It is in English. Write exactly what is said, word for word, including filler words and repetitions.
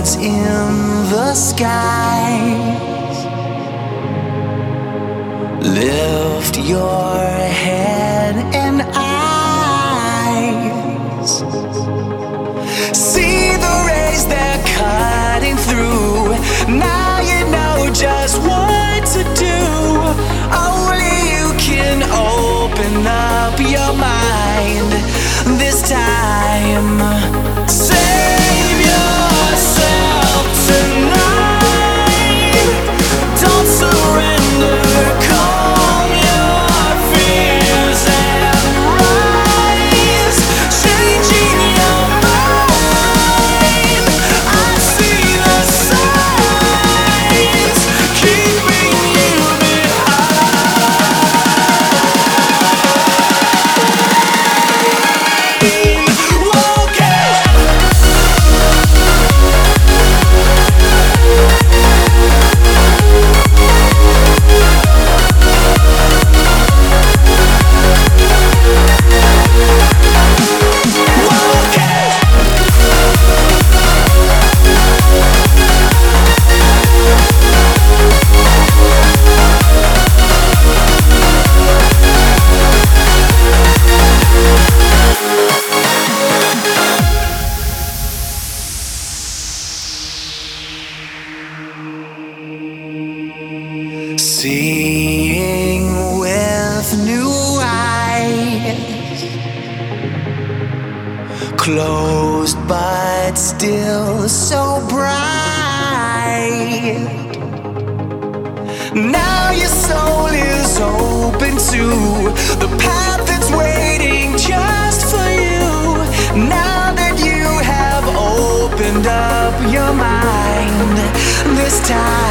clouds in the skies. Lift your head and eyes. See the rays they're cutting through. Now you know just what to do. Only you can open up your mind this time. Save yourself tonight. Don't surrender. Calm your fears and rise. Changing your mind. I see the signs keeping you behind. Walk it. Seeing with new eyes, closed but still so bright. Now your soul is open to the path that's waiting just for you. Now that you have opened up your mind this time.